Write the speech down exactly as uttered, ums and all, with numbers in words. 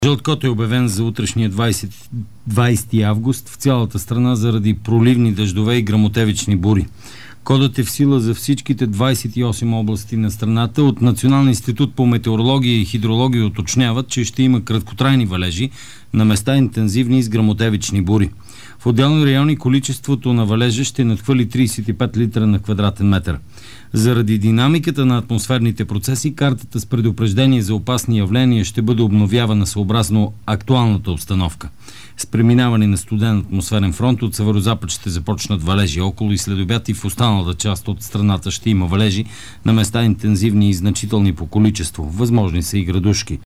Жълт код е обявен за утрешния двайсети август в цялата страна заради проливни дъждове и гръмотевични бури. Кодът е в сила за всичките двайсет и осем области на страната. От Националния институт по метеорология и хидрология уточняват, че ще има краткотрайни валежи, на места интензивни с гръмотевични бури. В отделни райони количеството на валежа ще надхвърли трийсет и пет литра на квадратен метър. Заради динамиката на атмосферните процеси, картата с предупреждение за опасни явления ще бъде обновявана съобразно актуалната обстановка. С преминаване на студен атмосферен фронт от северозапад ще започнат валежи. Около и след обяд и в останалата част от страната ще има валежи, на места интензивни и значителни по количество. Възможни са и градушки.